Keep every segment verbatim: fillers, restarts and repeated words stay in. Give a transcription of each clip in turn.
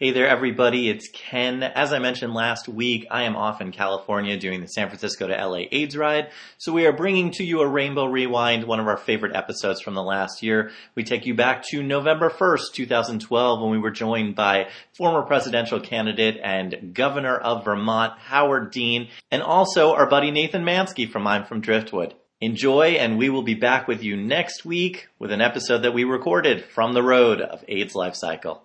Hey there, everybody. It's Ken. As I mentioned last week, I am off in California doing the San Francisco to L A AIDS ride. So we are bringing to you a Rainbow Rewind, one of our favorite episodes from the last year. We take you back to November first, twenty twelve, when we were joined by former presidential candidate and governor of Vermont, Howard Dean, and also our buddy Nathan Mansky from I'm from Driftwood. Enjoy, and we will be back with you next week with an episode that we recorded from the road of AIDS Life Cycle.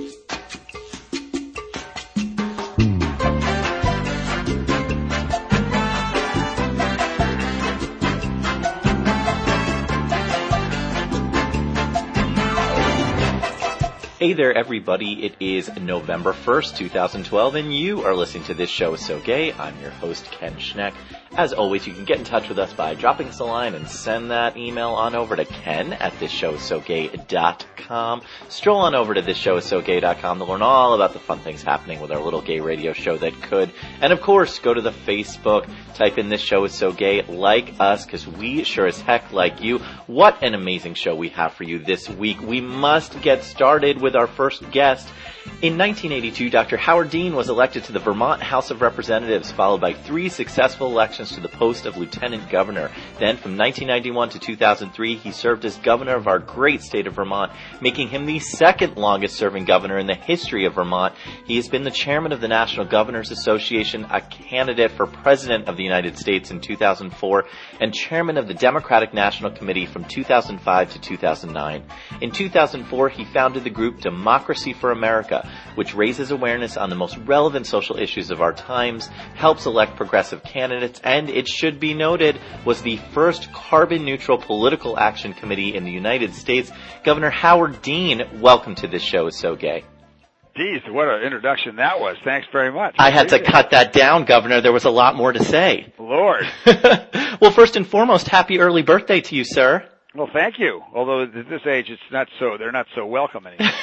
Hey there, everybody. It is November first, twenty twelve, and you are listening to This Show Is So Gay. I'm your host, Ken Schneck. As always, you can get in touch with us by dropping us a line and send that email on over to ken at this show is so gay dot com. Stroll on over to this show is so gay dot com to learn all about the fun things happening with our little gay radio show that could. And of course, go to the Facebook, type in This Show Is So Gay, like us, because we sure as heck like you. What an amazing show we have for you this week. We must get started with our first guest. In nineteen eighty-two, Doctor Howard Dean was elected to the Vermont House of Representatives, followed by three successful elections to the post of lieutenant governor. Then, from nineteen ninety-one to two thousand three, he served as governor of our great state of Vermont, making him the second longest-serving governor in the history of Vermont. He has been the chairman of the National Governors Association, a candidate for president of the United States in two thousand four, and chairman of the Democratic National Committee from two thousand five to two thousand nine. In two thousand four, he founded the group Democracy for America, which raises awareness on the most relevant social issues of our times, helps elect progressive candidates, and it should be noted, was the first carbon-neutral political action committee in the United States. Governor Howard Dean, welcome to This Show Is So Gay. Geez, what an introduction that was. Thanks very much. I had to cut that down, Governor. There was a lot more to say. Lord. Well, first and foremost, happy early birthday to you, sir. Well, thank you. Although at this age, it's not so, they're not so welcome anymore.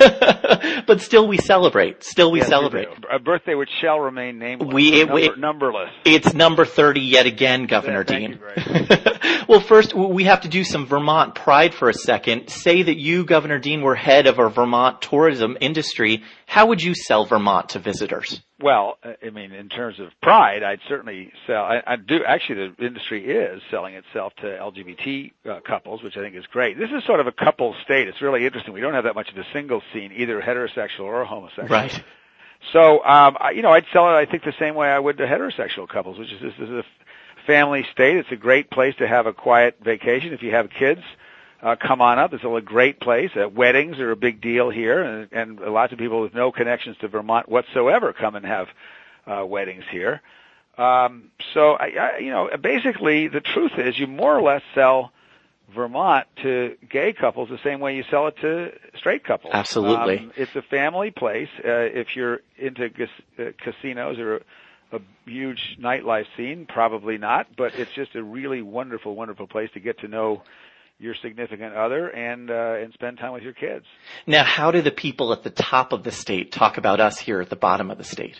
But still we celebrate. Still we yes, celebrate. We a birthday which shall remain nameless. We, it, Number, it, numberless. It's number thirty yet again, Governor yeah, Dean. Thank you very much. Well, first, we have to do some Vermont pride for a second. Say that you, Governor Dean, were head of our Vermont tourism industry. How would you sell Vermont to visitors? Well, I mean, in terms of pride, I'd certainly sell, I, I do, actually the industry is selling itself to L G B T uh, couples, which I think is great. This is sort of a couple state. It's really interesting. We don't have that much of a single scene, either heterosexual or homosexual. Right. So, um, I, you know, I'd sell it, I think, the same way I would to heterosexual couples, which is this is a family state. It's a great place to have a quiet vacation. If you have kids, Uh, come on up. It's a great place. Uh, weddings are a big deal here, and, and lots of people with no connections to Vermont whatsoever come and have uh, weddings here. Um, so, I, I, you know, basically the truth is you more or less sell Vermont to gay couples the same way you sell it to straight couples. Absolutely. Um, it's a family place. Uh, if you're into cas- uh, casinos or a, a huge nightlife scene, probably not, but it's just a really wonderful, wonderful place to get to know your significant other and uh, and spend time with your kids. Now, how do the people at the top of the state talk about us here at the bottom of the state?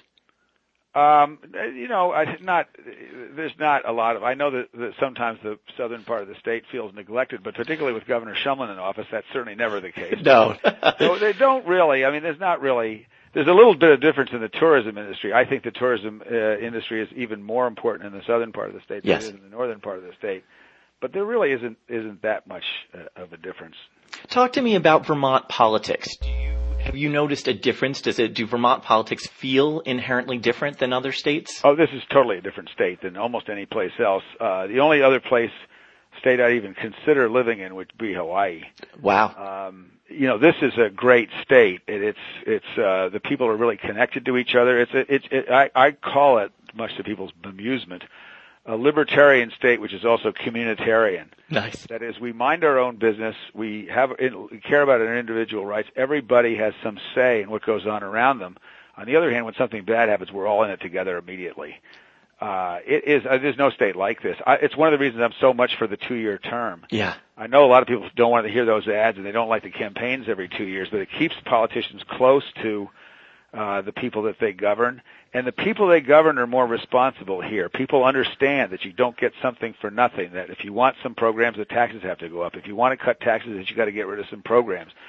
Um, you know, I not there's not a lot of. I know that, that sometimes the southern part of the state feels neglected, but particularly with Governor Shumlin in office, that's certainly never the case. No, so they don't really. I mean, there's not really. There's a little bit of difference in the tourism industry. I think the tourism uh, industry is even more important in the southern part of the state yes. than it is in the northern part of the state. But there really isn't isn't that much uh, of a difference. Talk to me about Vermont politics. Do you, have you noticed a difference? Does it do Vermont politics feel inherently different than other states? Oh, this is totally a different state than almost any place else. Uh, the only other place, state I'd even consider living in would be Hawaii. Wow. Um, you know, this is a great state. It, it's it's uh, the people are really connected to each other. It's a, it's it, I, I call it, much to people's bemusement, a libertarian state, which is also communitarian. Nice. That is, we mind our own business. We have we care about our individual rights. Everybody has some say in what goes on around them. On the other hand, when something bad happens, we're all in it together immediately. Uh, it is. Uh, there's no state like this. I, it's one of the reasons I'm so much for the two-year term. Yeah. I know a lot of people don't want to hear those ads, and they don't like the campaigns every two years, but it keeps politicians close to uh, the people that they govern. And the people they govern are more responsible here. People understand that you don't get something for nothing, that if you want some programs, the taxes have to go up. If you want to cut taxes, that you got to get rid of some programs.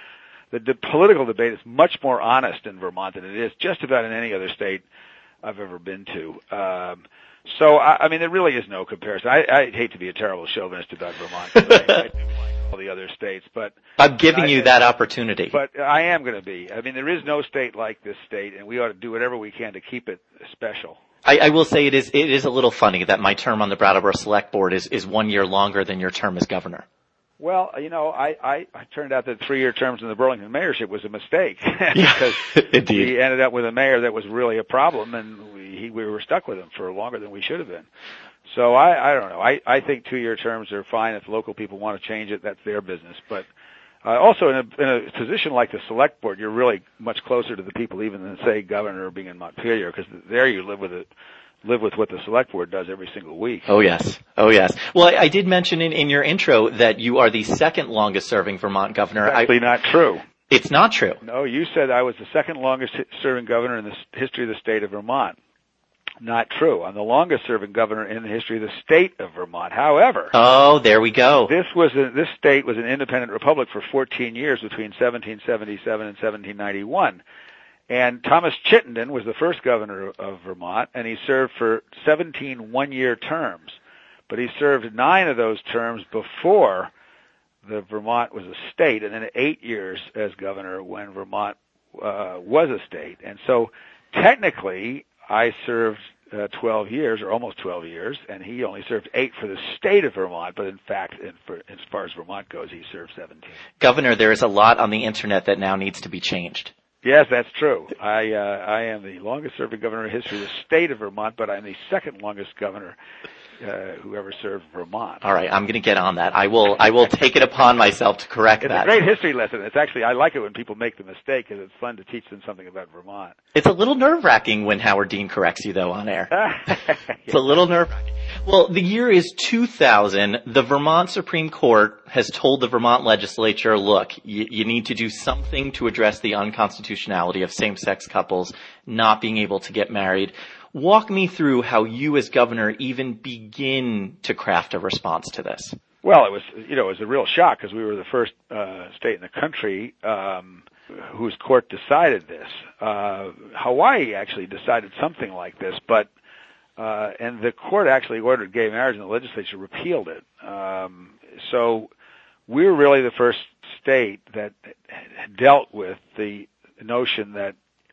the, the political debate is much more honest in Vermont than it is just about in any other state I've ever been to. Um, so, I, I mean, there really is no comparison. I, I hate to be a terrible chauvinist about Vermont, 'cause I, I do like all the other states, but I'm giving I, you that opportunity. But I am going to be. I mean, there is no state like this state, and we ought to do whatever we can to keep it special. I, I will say it is it is a little funny that my term on the Brattleboro Select Board is, is one year longer than your term as governor. Well, you know, I, I, I turned out that three-year terms in the Burlington mayorship was a mistake Yeah, because indeed. we ended up with a mayor that was really a problem, and we he, we were stuck with him for longer than we should have been. So I, I don't know. I, I think two-year terms are fine. If local people want to change it, that's their business. But uh, also in a, in a position like the select board, you're really much closer to the people even than, say, governor or being in Montpelier, because there you live with it. live with what the select board does every single week. Oh yes. Oh yes. Well, I, I did mention in, in your intro that you are the second longest serving Vermont governor. That's actually I, not true. It's not true. No, you said I was the second longest serving governor in the history of the state of Vermont. Not true. I'm the longest serving governor in the history of the state of Vermont. However, oh, there we go. This was a, this state was an independent republic for fourteen years between seventeen seventy-seven and seventeen ninety-one. And Thomas Chittenden was the first governor of Vermont, and he served for seventeen one-year terms. But he served nine of those terms before the Vermont was a state, and then eight years as governor when Vermont uh, was a state. And so technically, I served uh, twelve years, or almost twelve years, and he only served eight for the state of Vermont. But in fact, in, for, as far as Vermont goes, he served seventeen. Governor, there is a lot on the internet that now needs to be changed. Yes, that's true. I uh, I am the longest-serving governor in history of the state of Vermont, but I'm the second longest governor uh, who ever served Vermont. All right, I'm going to get on that. I will I will take it upon myself to correct it's that. It's a great history lesson. It's actually I like it when people make the mistake because it's fun to teach them something about Vermont. It's a little nerve-wracking when Howard Dean corrects you, though, on air. It's a little nerve-wracking. Well, the year is two thousand. The Vermont Supreme Court has told the Vermont legislature, look, you, you need to do something to address the unconstitutionality of same-sex couples not being able to get married. Walk me through how you as governor even begin to craft a response to this. Well, it was, you know, it was a real shock because we were the first uh, state in the country um, whose court decided this. Uh, Hawaii actually decided something like this, but Uh, and the court actually ordered gay marriage, and the legislature repealed it. Um, so we were really the first state that dealt with the notion that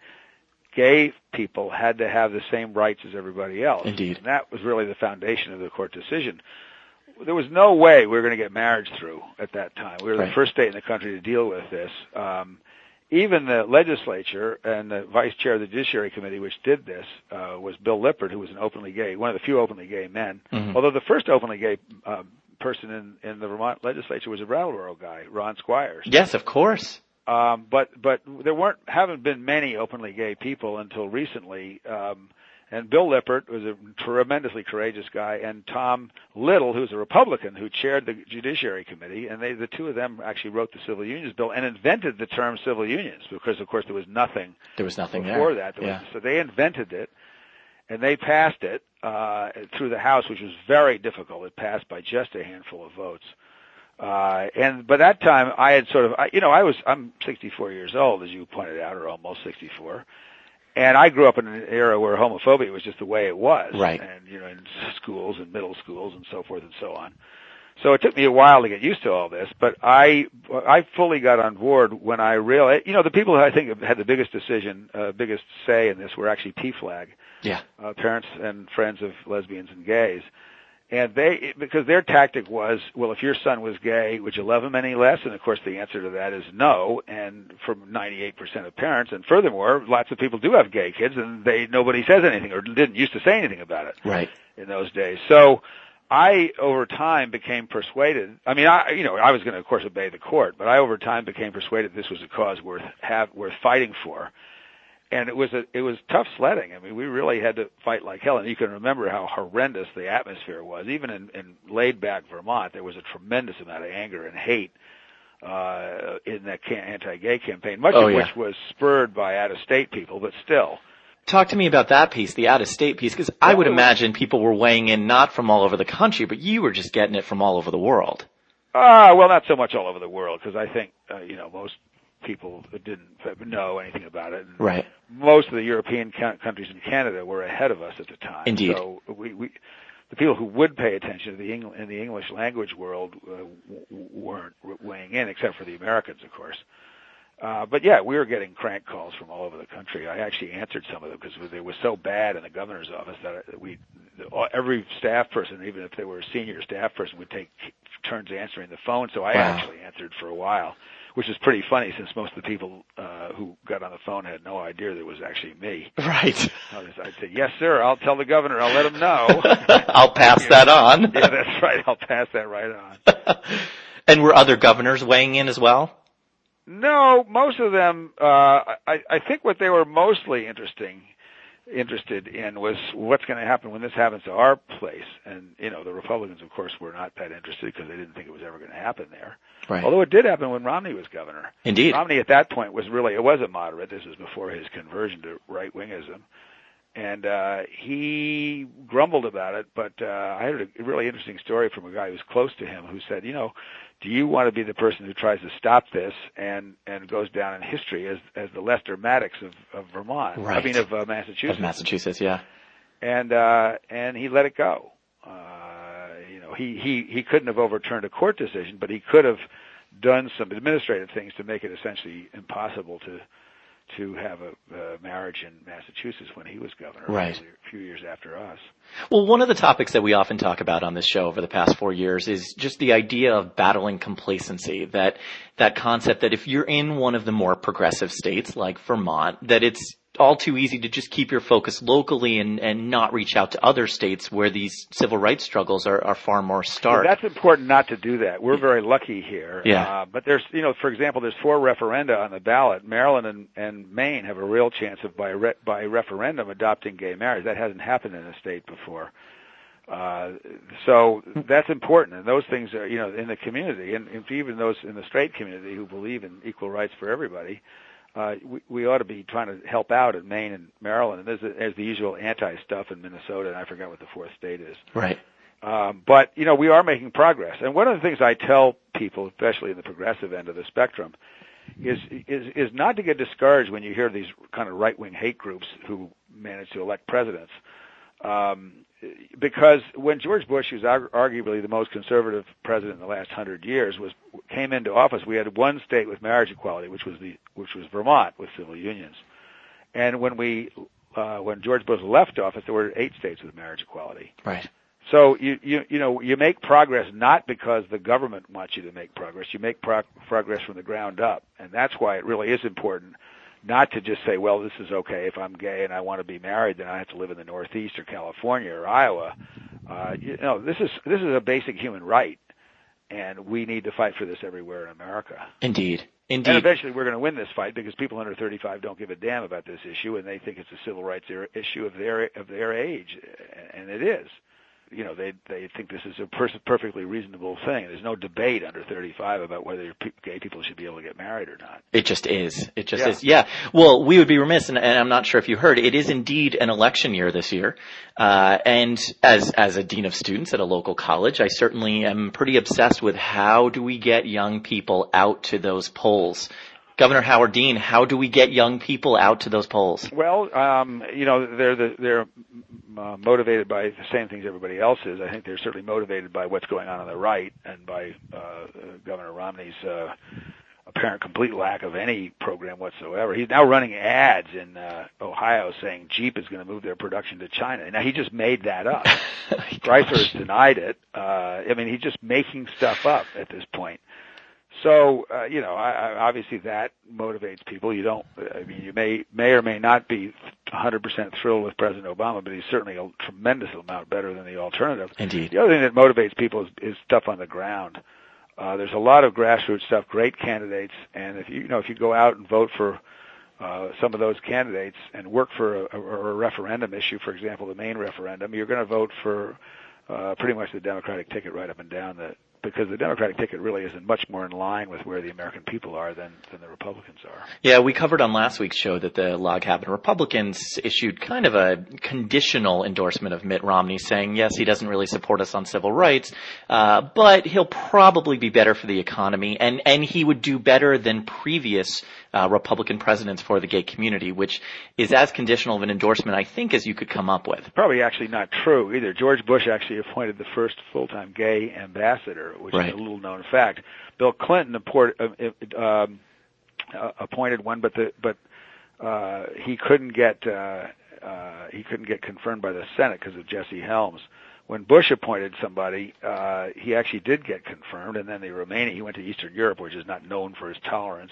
gay people had to have the same rights as everybody else. Indeed. And that was really the foundation of the court decision. There was no way we were going to get marriage through at that time. We were the right. first state in the country to deal with this. Um, Even the legislature and the vice chair of the Judiciary Committee, which did this, uh, was Bill Lippert, who was an openly gay, one of the few openly gay men. Mm-hmm. Although the first openly gay uh, person in, in the Vermont legislature was a Brattleboro guy, Ron Squires. Yes, of course. Um, but but there weren't haven't been many openly gay people until recently. Um, And Bill Lippert was a tremendously courageous guy, and Tom Little, who's a Republican, who chaired the Judiciary Committee, and they, the two of them actually wrote the Civil Unions Bill and invented the term civil unions because, of course, there was nothing. There was nothing before there. that. There yeah. was, so they invented it, and they passed it uh, through the House, which was very difficult. It passed by just a handful of votes. Uh, and by that time, I had sort of, I, you know, I was, I'm sixty-four years old, as you pointed out, or almost sixty-four. And I grew up in an era where homophobia was just the way it was. Right. And, you know, in schools and middle schools and so forth and so on. So it took me a while to get used to all this, but I, I fully got on board when I realized, you know, the people who I think had the biggest decision, uh, biggest say in this were actually P FLAG. Yeah. Uh, parents and friends of lesbians and gays. And they, because their tactic was, well, if your son was gay, would you love him any less? And of course the answer to that is no, and for ninety-eight percent of parents. And furthermore, lots of people do have gay kids and they, nobody says anything or didn't used to say anything about it. Right. In those days. So I, over time, became persuaded, I mean, I, you know, I was going to, of course, obey the court, but I, over time, became persuaded this was a cause worth have, worth fighting for. And it was a, it was tough sledding. I mean, we really had to fight like hell. And you can remember how horrendous the atmosphere was. Even in, in laid-back Vermont, there was a tremendous amount of anger and hate uh, in that anti-gay campaign, much oh, of yeah. which was spurred by out-of-state people, but still. Talk to me about that piece, the out-of-state piece, because I would imagine people were weighing in not from all over the country, but you were just getting it from all over the world. Ah, uh, well, not so much all over the world, because I think, uh, you know, most people didn't know anything about it. And right. Most of the European countries and Canada were ahead of us at the time. Indeed. So we, we the people who would pay attention to the Eng- in the English language world uh, w- weren't weighing in, except for the Americans, of course. Uh, but yeah, we were getting crank calls from all over the country. I actually answered some of them because they were so bad in the governor's office that we, every staff person, even if they were a senior staff person, would take turns answering the phone. So I wow. actually answered for a while, which is pretty funny since most of the people uh, who got on the phone had no idea that it was actually me. Right. I'd say, yes, sir, I'll tell the governor. I'll let him know. I'll pass that on. Yeah, that's right. I'll pass that right on. And were other governors weighing in as well? No, most of them, uh, I, I think what they were mostly interesting, interested in was what's going to happen when this happens to our place. And, you know, the Republicans, of course, were not that interested because they didn't think it was ever going to happen there. Right. Although it did happen when Romney was governor. Indeed. Romney at that point was really, it was a moderate. This was before his conversion to right-wingism. And uh he grumbled about it, but uh I heard a really interesting story from a guy who was close to him who said, you know, do you want to be the person who tries to stop this and and goes down in history as as the Lester Maddox of, of Vermont? Right. I mean of uh, Massachusetts. Of Massachusetts, yeah. And uh and he let it go. Uh you know, he he he couldn't have overturned a court decision, but he could have done some administrative things to make it essentially impossible to to have a, a marriage in Massachusetts when he was governor, right. a few years after us. Well, one of the topics that we often talk about on this show over the past four years is just the idea of battling complacency, that that concept that if you're in one of the more progressive states like Vermont, that it's all too easy to just keep your focus locally and, and not reach out to other states where these civil rights struggles are, are far more stark. Well, that's important not to do that. We're very lucky here. Yeah. Uh, but there's, you know, for example, there's four referenda on the ballot. Maryland and, and Maine have a real chance of by re, by referendum adopting gay marriage. That hasn't happened in a state before. Uh, so that's important. And those things are, you know, in the community and, and even those in the straight community who believe in equal rights for everybody. Uh, we, we ought to be trying to help out in Maine and Maryland. And there's, a, there's the usual anti-stuff in Minnesota, and I forgot what the fourth state is. Right. Um, but, you know, we are making progress. And one of the things I tell people, especially in the progressive end of the spectrum, is, is, is not to get discouraged when you hear these kind of right-wing hate groups who manage to elect presidents. Um, because when George Bush, who's arguably the most conservative president in the last hundred years, was came into office, we had one state with marriage equality, which was the which was Vermont with civil unions. And when we uh, when George Bush left office, there were eight states with marriage equality. Right. So you you you know you make progress not because the government wants you to make progress. You make pro- progress from the ground up, and that's why it really is important. Not to just say, well, this is okay. If I'm gay and I want to be married, then I have to live in the Northeast or California or Iowa. Uh, you know, this is this is a basic human right, and we need to fight for this everywhere in America. Indeed, indeed. And eventually, we're going to win this fight because people under thirty-five don't give a damn about this issue, and they think it's a civil rights issue of their of their age, and it is. You know, they they think this is a per- perfectly reasonable thing. There's no debate under thirty-five about whether pe- gay people should be able to get married or not. It just is. It just yeah. is. Yeah. Well, we would be remiss, and, and I'm not sure if you heard, it is indeed an election year this year. Uh, and as as a dean of students at a local college, I certainly am pretty obsessed with how do we get young people out to those polls. Governor Howard Dean, how do we get young people out to those polls? Well, um, you know, they're the, they're uh, motivated by the same things everybody else is. I think they're certainly motivated by what's going on on the right and by uh, uh, Governor Romney's uh, apparent complete lack of any program whatsoever. He's now running ads in uh, Ohio saying Jeep is going to move their production to China. Now, he just made that up. Chrysler has denied it. Uh, I mean, he's just making stuff up at this point. So, uh, you know, I, I, obviously that motivates people. You don't, I mean, you may, may or may not be one hundred percent thrilled with President Obama, but he's certainly a tremendous amount better than the alternative. Indeed. The other thing that motivates people is, is stuff on the ground. Uh, there's a lot of grassroots stuff, great candidates, and if you, you know, if you go out and vote for uh, some of those candidates and work for a, a, a referendum issue, for example, the Maine referendum, you're going to vote for uh, pretty much the Democratic ticket right up and down the because the Democratic ticket really isn't much more in line with where the American people are than, than the Republicans are. Yeah, we covered on last week's show that the Log Cabin Republicans issued kind of a conditional endorsement of Mitt Romney, saying, yes, he doesn't really support us on civil rights, uh, but he'll probably be better for the economy, and, and he would do better than previous uh, Republican presidents for the gay community, which is as conditional of an endorsement, I think, as you could come up with. Probably actually not true either. George Bush actually appointed the first full-time gay ambassador, which right. is a little-known fact. Bill Clinton apport, uh, um, uh, appointed one, but the but uh, he couldn't get uh, uh, he couldn't get confirmed by the Senate because of Jesse Helms. When Bush appointed somebody, uh, he actually did get confirmed, and then the remaining, he went to Eastern Europe, which is not known for his tolerance.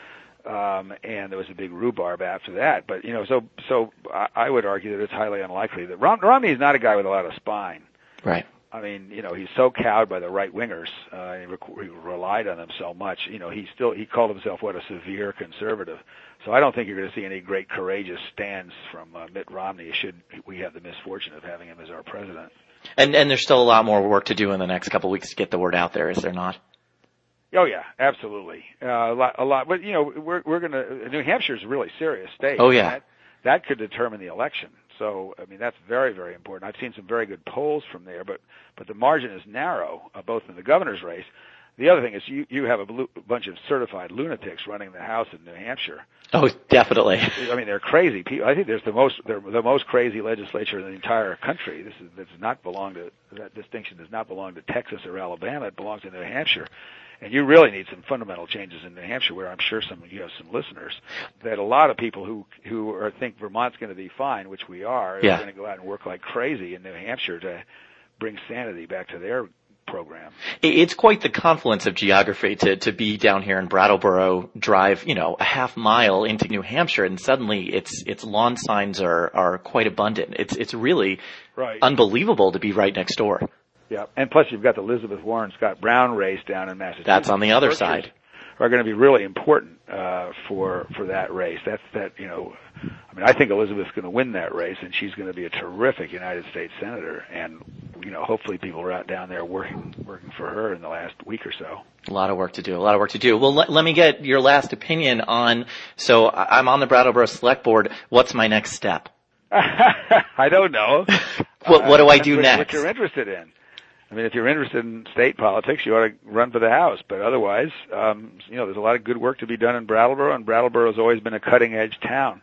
Um, and there was a big rhubarb after that. But, you know, so so I, I would argue that it's highly unlikely that Rom- Romney is not a guy with a lot of spine. Right. I mean, you know, he's so cowed by the right-wingers. Uh, he, rec- he relied on them so much. You know, he still, he called himself, what, a severe conservative. So I don't think you're going to see any great courageous stands from uh, Mitt Romney should we have the misfortune of having him as our president. And, and there's still a lot more work to do in the next couple of weeks to get the word out there, is there not? Oh yeah, absolutely. Uh, a lot, a lot. But you know, we're we're going to. New Hampshire is a really serious state. Oh yeah. That, that could determine the election. So I mean, that's very very important. I've seen some very good polls from there, but but the margin is narrow, uh, both in the governor's race. The other thing is you you have a bl- bunch of certified lunatics running the House in New Hampshire. Oh, definitely. I mean, they're crazy people. I think there's the most they're the most crazy legislature in the entire country. This is this does not belong to that distinction does not belong to Texas or Alabama. It belongs to New Hampshire. And you really need some fundamental changes in New Hampshire, where I'm sure some you have some listeners that a lot of people who who are, think Vermont's going to be fine, which we are, yeah. are going to go out and work like crazy in New Hampshire to bring sanity back to their program. It's quite the confluence of geography to to be down here in Brattleboro, drive you know a half mile into New Hampshire, and suddenly its its lawn signs are are quite abundant. It's it's really right. unbelievable to be right next door. Yeah, and plus you've got the Elizabeth Warren Scott Brown race down in Massachusetts. That's on the other Workers side. Are going to be really important uh, for for that race. That's that you know, I mean, I think Elizabeth's going to win that race, and she's going to be a terrific United States senator. And you know, hopefully people are out down there working working for her in the last week or so. A lot of work to do. A lot of work to do. Well, let, let me get your last opinion on. So I'm on the Brattleboro Select Board. What's my next step? I don't know. what What do I do what, next? What you're interested in. I mean, if you're interested in state politics, you ought to run for the House. But otherwise, um, you know, there's a lot of good work to be done in Brattleboro, and Brattleboro has always been a cutting-edge town.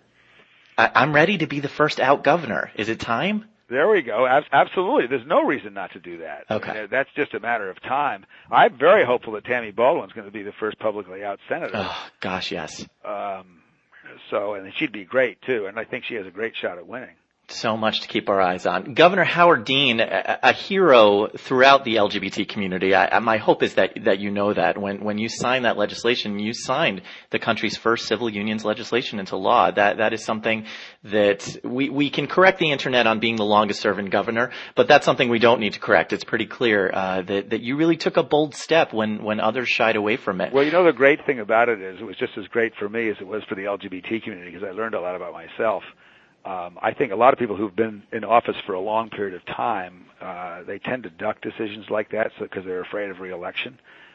I, I'm ready to be the first out governor. Is it time? There we go. Ab- absolutely. There's no reason not to do that. Okay. I mean, that's just a matter of time. I'm very hopeful that Tammy Baldwin's going to be the first publicly out senator. Oh, gosh, yes. Um, so, and she'd be great, too, and I think she has a great shot at winning. So much to keep our eyes on. Governor Howard Dean, a, a hero throughout the L G B T community. I, my hope is that that you know that when when you signed that legislation, you signed the country's first civil unions legislation into law. That that is something that we we can correct the internet on being the longest serving governor, but that's something we don't need to correct. It's pretty clear uh, that that you really took a bold step when when others shied away from it. Well, you know, the great thing about it is it was just as great for me as it was for the L G B T community, because I learned a lot about myself. Um, I think a lot of people who've been in office for a long period of time, uh, they tend to duck decisions like that because they're afraid of re-election.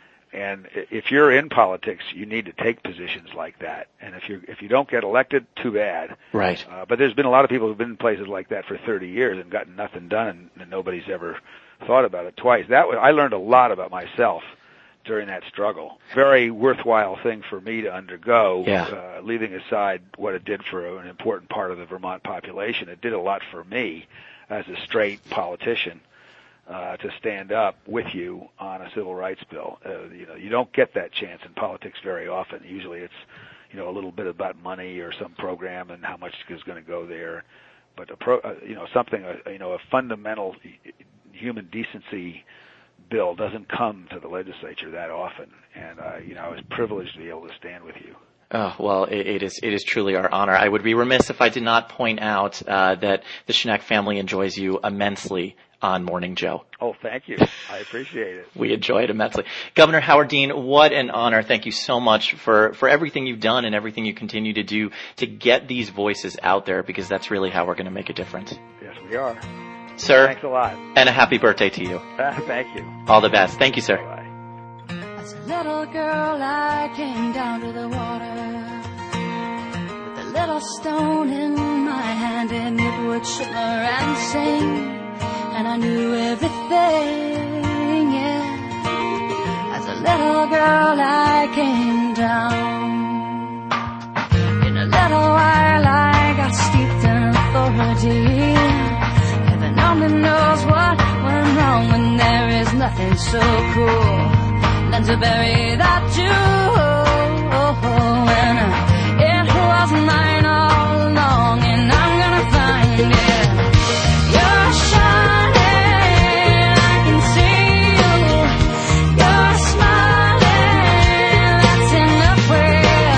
And if you're in politics, you need to take positions like that. And if you if you don't get elected, too bad. Right. Uh, but there's been a lot of people who've been in places like that for thirty years and gotten nothing done, and, and nobody's ever thought about it twice. That was, I learned a lot about myself during that struggle. Very worthwhile thing for me to undergo, yeah. uh, leaving aside what it did for an important part of the Vermont population. It did a lot for me as a straight politician uh, to stand up with you on a civil rights bill. Uh, you know, you don't get that chance in politics very often. Usually it's, you know, a little bit about money or some program and how much is going to go there. But, a pro, uh, you know, something, uh, you know, a fundamental human decency bill doesn't come to the legislature that often, and uh, you know, I was privileged to be able to stand with you. Oh, well, it, it is it is truly our honor. I would be remiss if I did not point out uh, that the Schneck family enjoys you immensely on Morning Joe. Oh, thank you. I appreciate it. We enjoy it immensely. Governor Howard Dean, what an honor. Thank you so much for, for everything you've done and everything you continue to do to get these voices out there, because that's really how we're going to make a difference. Yes, we are. Sir, thanks a lot. And a happy birthday to you. Uh, thank you. All the best. Thank you, sir. Bye-bye. As a little girl, I came down to the water with a little stone in my hand, and it would shimmer and sing, and I knew everything, yeah. As a little girl, I came down. In a little while, I got steeped in authority. Heaven only knows what went wrong when there is nothing so cruel than to bury that jewel. And it was mine all along, and I'm gonna find it. You're shining, I can see you. You're smiling, that's enough prayer.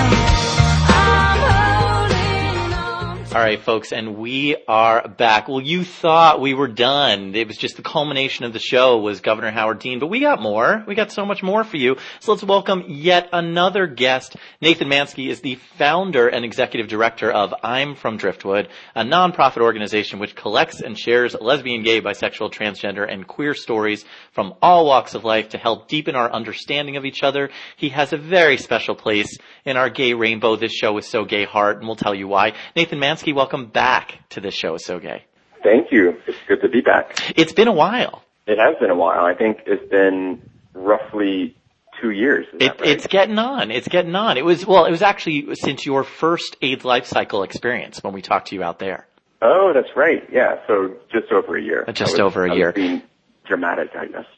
I'm holding on. All right, folks, and we are back. Well, you thought we were done. It was just the culmination of the show was Governor Howard Dean, but we got more. We got so much more for you. So let's welcome yet another guest. Nathan Mansky is the founder and executive director of I'm From Driftwood, a nonprofit organization which collects and shares lesbian, gay, bisexual, transgender, and queer stories from all walks of life to help deepen our understanding of each other. He has a very special place in our gay rainbow. This show is So Gay Heart, and we'll tell you why. Nathan Mansky, welcome back to this show is So Gay. Thank you. It's good to be back. It's been a while. It has been a while. I think it's been roughly two years. Is It, that right? It's getting on. It's getting on. It was, well, it was actually since your first AIDS life cycle experience when we talked to you out there. Oh, that's right. Yeah. So just over a year. Just was, over a I year. Was being dramatic, I guess.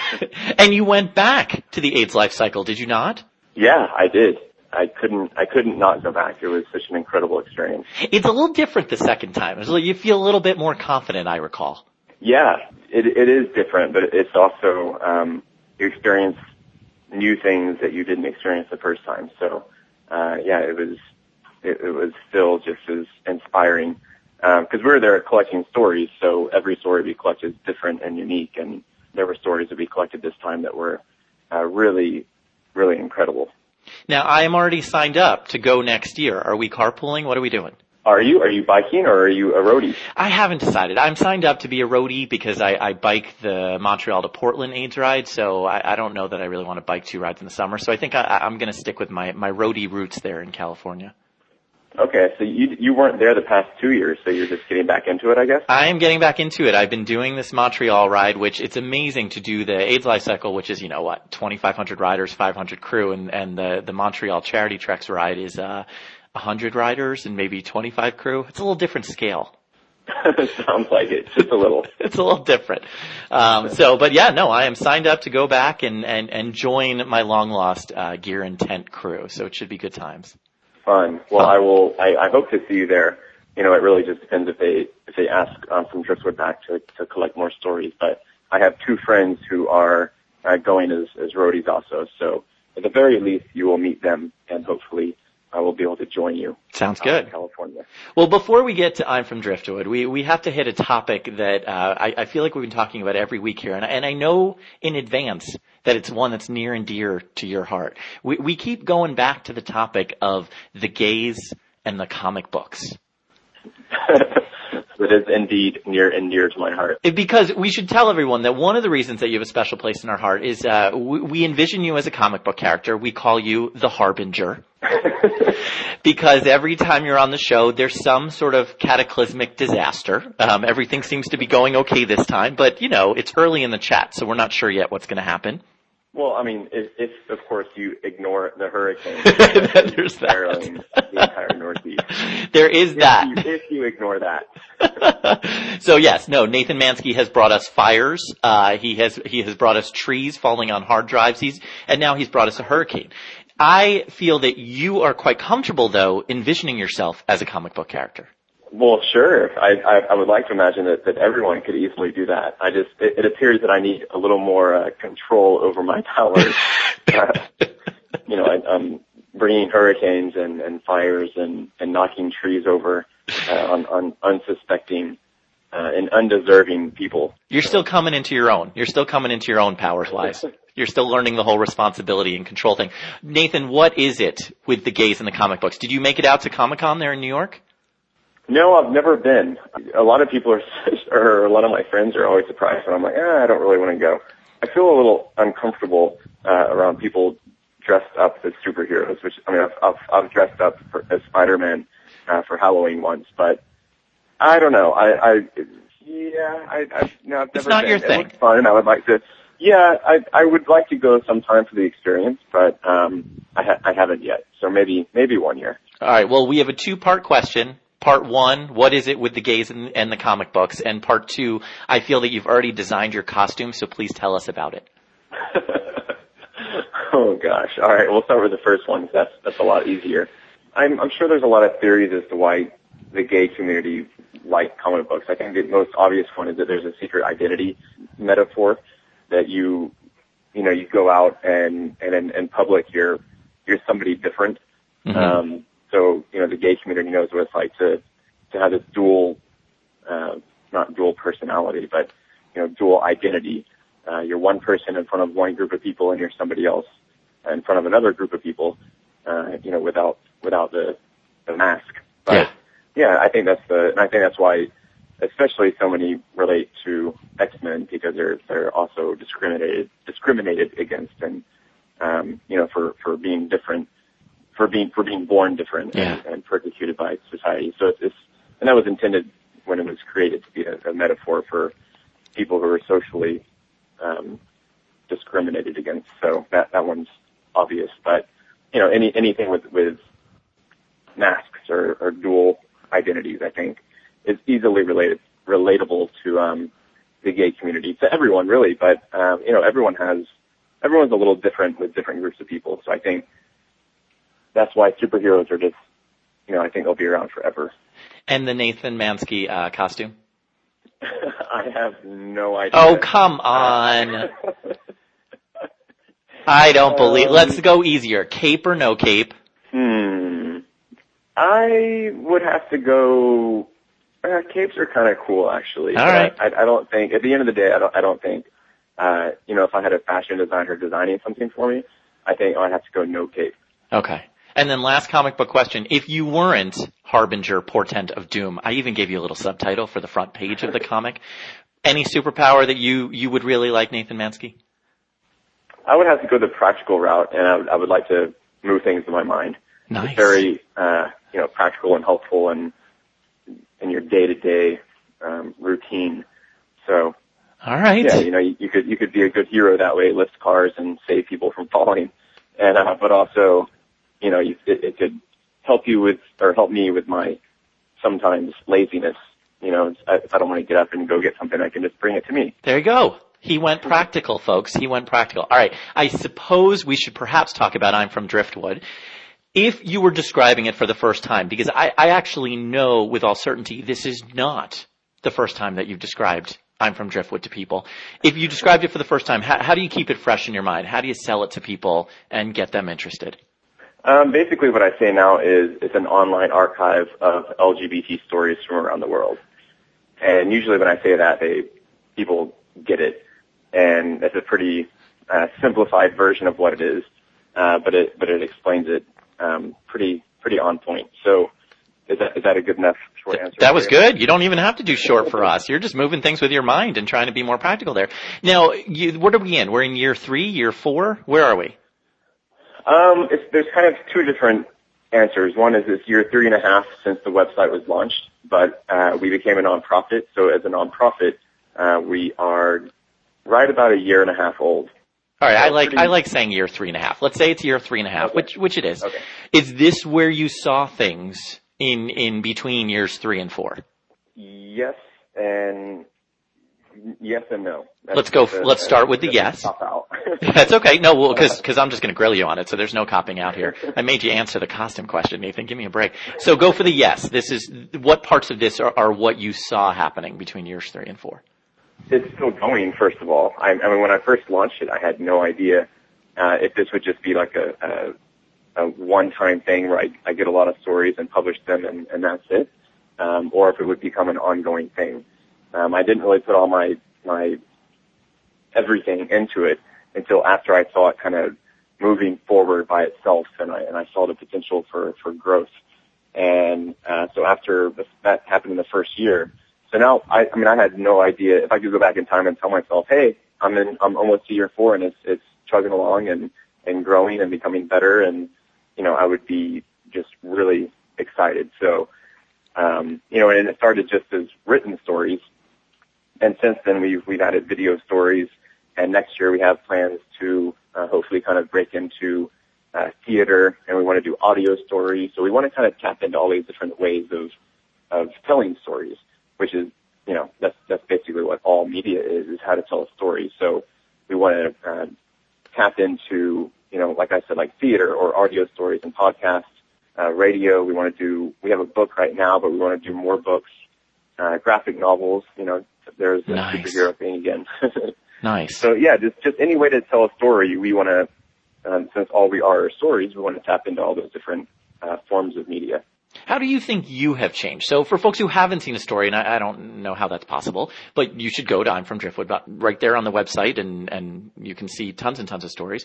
And you went back to the AIDS life cycle, did you not? Yeah, I did. I couldn't, I couldn't not go back. It was such an incredible experience. It's a little different the second time. It's like you feel a little bit more confident, I recall. Yeah, it, it is different, but it's also, um, you experience new things that you didn't experience the first time. So, uh, yeah, it was, it, it was still just as inspiring. Um, cause we were there collecting stories, so every story we collected is different and unique, and there were stories that we collected this time that were, uh, really, really incredible. Now, I am already signed up to go next year. Are we carpooling? What are we doing? Are you? Are you biking or are you a roadie? I haven't decided. I'm signed up to be a roadie because I, I bike the Montreal to Portland AIDS ride, so I, I don't know that I really want to bike two rides in the summer. So I think I, I'm going to stick with my, my roadie roots there in California. Okay, so you you weren't there the past two years, so you're just getting back into it, I guess? I am getting back into it. I've been doing this Montreal ride, which it's amazing to do the AIDS life cycle, which is, you know what, twenty-five hundred riders, five hundred crew, and, and the, the Montreal Charity Treks ride is, uh, one hundred riders and maybe twenty-five crew. It's a little different scale. Sounds like it, just a little. It's a little different. Um, so, but yeah, no, I am signed up to go back and, and, and join my long lost, uh, gear and tent crew. So it should be good times. Fun. Well, Fun. I will, I, I hope to see you there. You know, it really just depends if they, if they ask, um, from Driftwood back to, to collect more stories. But I have two friends who are, uh, going as, as roadies also. So at the very least, you will meet them and hopefully I will be able to join you. Sounds uh, good. In California. Well, before we get to I'm From Driftwood, we, we have to hit a topic that, uh, I, I feel like we've been talking about every week here. And, and I know in advance that it's one that's near and dear to your heart. We, we keep going back to the topic of the gays and the comic books. It is indeed near and dear to my heart. Because we should tell everyone that one of the reasons that you have a special place in our heart is uh, we, we envision you as a comic book character. We call you the Harbinger. Because every time you're on the show, there's some sort of cataclysmic disaster. Um, everything seems to be going okay this time, but, you know, it's early in the chat, so we're not sure yet what's going to happen. Well, I mean, if, if of course you ignore the hurricane, there's that. The entire Northeast. There is if that. You, if you ignore that. So yes, no, Nathan Mansky has brought us fires. Uh, he has, he has brought us trees falling on hard drives. He's, and now he's brought us a hurricane. I feel that you are quite comfortable though envisioning yourself as a comic book character. Well, sure. I, I, I would like to imagine that, that everyone could easily do that. I just, it, it appears that I need a little more uh, control over my powers. uh, you know, I, I'm bringing hurricanes and, and fires and, and knocking trees over uh, on, on unsuspecting uh, and undeserving people. You're still coming into your own. You're still coming into your own powers-wise. You're still learning the whole responsibility and control thing. Nathan, what is it with the gays and the comic books? Did you make it out to Comic-Con there in New York? No, I've never been. A lot of people are, or a lot of my friends are always surprised when I'm like, eh, I don't really want to go. I feel a little uncomfortable uh, around people dressed up as superheroes. Which I mean, I've I've, I've dressed up for, as Spider-Man uh, for Halloween once, but I don't know. I, I yeah, I, I no, I've never. It's not been. your thing. It looks fun. I would like to. Yeah, I I would like to go sometime for the experience, but um, I ha- I haven't yet. So maybe maybe one year. All right. Well, we have a two-part question. Part one, what is it with the gays and, and the comic books? And part two, I feel that you've already designed your costume, so please tell us about it. Oh gosh. All right. We'll start with the first one. That's that's a lot easier. I'm I'm sure there's a lot of theories as to why the gay community like comic books. I think the most obvious one is that there's a secret identity metaphor that you you know you go out and and in, in public you're you're somebody different. Mm-hmm. Um, so you know the gay community knows what it's like to to have this dual, uh, not dual personality, but you know dual identity. Uh, you're one person in front of one group of people, and you're somebody else in front of another group of people. Uh, you know, without without the the mask. But yeah, yeah, I think that's the, and I think that's why, especially so many relate to X-Men because they're they're also discriminated discriminated against, and um, you know, for for being different, for being for being born different, yeah. and, and persecuted by society. So it's, it's and that was intended when it was created to be a, a metaphor for people who are socially um, discriminated against. So that that one's obvious, but you know, any anything with with masks or, or dual identities, I think, is easily related relatable to um, the gay community, to everyone really. But um, you know, everyone has everyone's a little different with different groups of people. So I think that's why superheroes are just, you know, I think they'll be around forever. And the Nathan Mansky uh, costume? I have no idea. Oh, come on. I don't believe. Um, Let's go easier. Cape or no cape? Hmm. I would have to go. Uh, capes are kind of cool, actually. All right. I, I don't think. At the end of the day, I don't. I don't think. Uh, you know, if I had a fashion designer designing something for me, I think I'd have to go no cape. Okay. And then last comic book question. If you weren't Harbinger, Portent of Doom, I even gave you a little subtitle for the front page of the comic. Any superpower that you, you would really like, Nathan Mansky? I would have to go the practical route, and I would, I would like to move things in my mind. Nice. It's very, uh, you know, practical and helpful in, in your day-to-day, um, routine. So. All right. Yeah, you know, you, you could, you could be a good hero that way, lift cars and save people from falling. And, uh, but also, you know, you, it, it could help you with, or help me with my sometimes laziness. You know, if I don't want to get up and go get something, I can just bring it to me. There you go. He went practical, folks. He went practical. All right. I suppose we should perhaps talk about I'm from Driftwood. If you were describing it for the first time, because I, I actually know with all certainty this is not the first time that you've described I'm from Driftwood to people. If you described it for the first time, how, how do you keep it fresh in your mind? How do you sell it to people and get them interested? Um, basically what I say now is it's an online archive of L G B T stories from around the world. And usually when I say that, they, people get it. And it's a pretty, uh, simplified version of what it is. Uh, but it, but it explains it, um, pretty, pretty on point. So is that, is that a good enough short answer? That was good. You don't even have to do short for us. You're just moving things with your mind and trying to be more practical there. Now, you, what are we in? We're in year three, year four? Where are we? Um, it's, there's kind of two different answers. One is it's year three and a half since the website was launched, but uh, we became a nonprofit. So as a nonprofit, uh, we are right about a year and a half old. All right, so I like pretty... I like saying year three and a half. Let's say it's year three and a half, okay. which which it is. Okay. Is this where you saw things in in between years three and four? Yes, and yes and no. That's let's go. The, let's start with the yes. Cop out. That's okay. No, well, because because I'm just going to grill you on it, so there's no copping out here. I made you answer the costume question, Nathan. Give me a break. So go for the yes. This is what parts of this are, are what you saw happening between years three and four. It's still going. First of all, I, I mean, when I first launched it, I had no idea uh, if this would just be like a, a, a one-time thing where I, I get a lot of stories and publish them, and, and that's it, um, or if it would become an ongoing thing. Um, I didn't really put all my my everything into it until after I saw it kind of moving forward by itself, and I and I saw the potential for for growth. And uh, so after that happened in the first year, so now I, I mean I had no idea if I could go back in time and tell myself, hey, I'm in, I'm almost to year four, and it's, it's chugging along and, and growing and becoming better. And, you know, I would be just really excited. So, um, you know, and it started just as written stories. And since then we've, we've added video stories. And next year we have plans to, uh, hopefully kind of break into, uh, theater, and we want to do audio stories. So we want to kind of tap into all these different ways of, of telling stories, which is, you know, that's, that's basically what all media is, is how to tell a story. So we want to, uh, tap into, you know, like I said, like theater or audio stories and podcasts, uh, radio. We want to do, we have a book right now, but we want to do more books, uh, graphic novels, you know, there's a nice. superhero thing again. Nice. So yeah, just, just any way to tell a story, we want to, um, since all we are are stories, we want to tap into all those different, uh, forms of media. How do you think you have changed? So for folks who haven't seen a story, and I, I don't know how that's possible, but you should go to I'm from Driftwood right there on the website, and, and you can see tons and tons of stories.